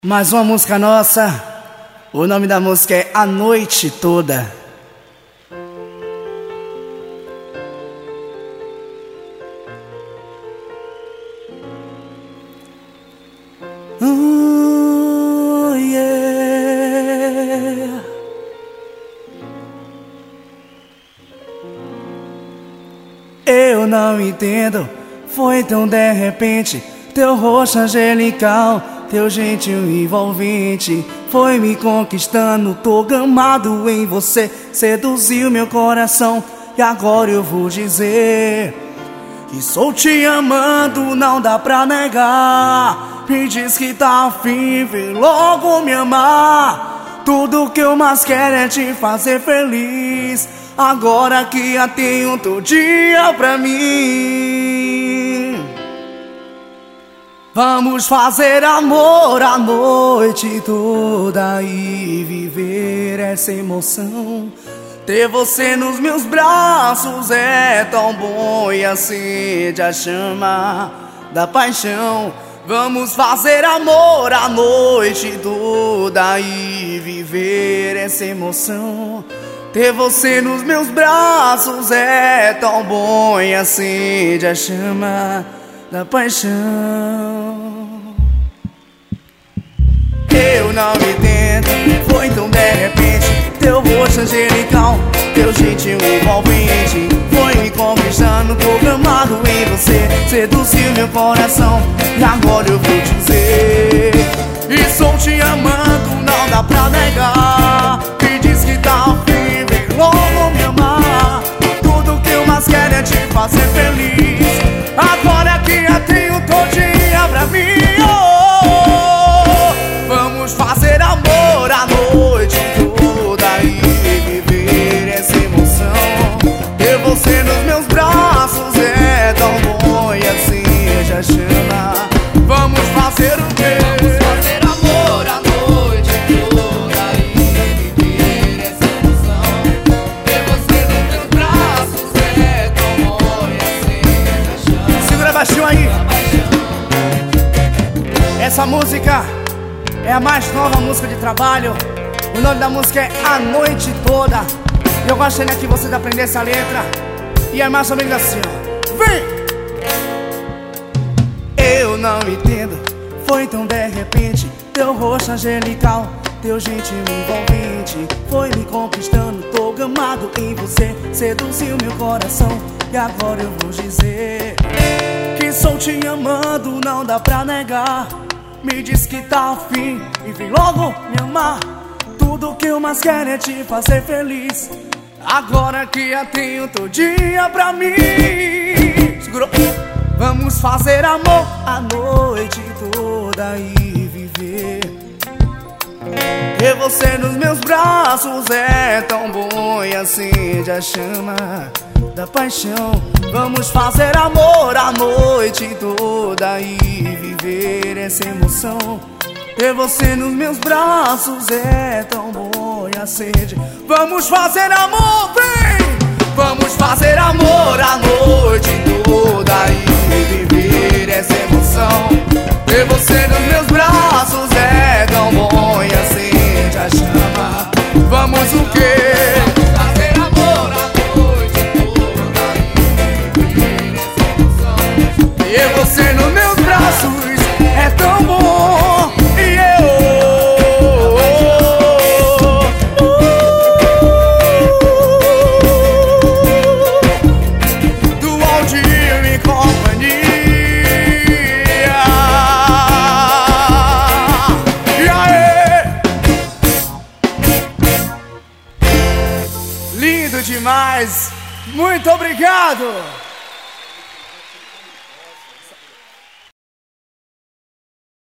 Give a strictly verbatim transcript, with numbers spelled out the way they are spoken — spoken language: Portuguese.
Mais uma música nossa. O nome da música é A Noite Toda. Oh, yeah. Eu não entendo, foi tão de repente. Teu rosto angelical, teu jeitinho envolvente foi me conquistando, tô gamado em você. Seduziu meu coração e agora eu vou dizer que estou te amando, não dá pra negar. Me diz que tá afim, vem logo me amar. Tudo que eu mais quero é te fazer feliz. Agora que já tenho todo dia pra mim. Vamos fazer amor a noite toda e viver essa emoção. Ter você nos meus braços é tão bom e acende a chama da paixão. Vamos fazer amor a noite toda e viver essa emoção. Ter você nos meus braços é tão bom e acende a chama da paixão. Eu não me entendo, foi tão de repente. Teu rosto angelical, teu jeitinho envolvente foi me conquistando, tô gamado em você. Seduziu meu coração e agora eu vou dizer estou te amando, não dá pra negar. Me diz que tá afim, vem logo me amar. Tudo que eu mais quero é te fazer feliz. Agora que já tenho todo dia pra mim. Oh, vamos fazer amor a noite toda e viver essa emoção. Ter você nos meus braços é tão bom e assim já chama. Vamos fazer o quê? Vamos fazer amor a noite toda e viver essa emoção. Ter você nos meus braços é tão bom e assim já chama. Segura baixinho aí. Essa música é a mais nova música de trabalho. O nome da música é A Noite Toda. Eu gostaria que vocês aprendessem a letra. E é mais ou menos assim, ó. Vem! Eu não entendo, foi tão de repente. Teu rosto angelical, teu jeitinho envolvente foi me conquistando, tô gamado em você. Seduziu meu coração e agora eu vou dizer que estou te amando, não dá pra negar. Me diz que tá afim e vem logo me amar. Tudo que eu mais quero é te fazer feliz. Agora que já tenho todo dia pra mim. Segurou. Vamos fazer amor a noite toda e viver. Ter você nos meus braços é tão bom e acende a chama da paixão. Vamos fazer amor a noite toda e viver essa emoção. Ter você nos meus braços é tão bom e acende. Vamos fazer amor, vem! Vamos fazer amor a noite toda e viver essa emoção. Ter você nos meus braços é tão bom e acende a chama. Vamos o quê? Vamos fazer amor a noite toda e viver essa emoção. Ter você nos meus braços é tão bom e eu do Aldir e companhia. E aí? Lindo demais. Muito obrigado.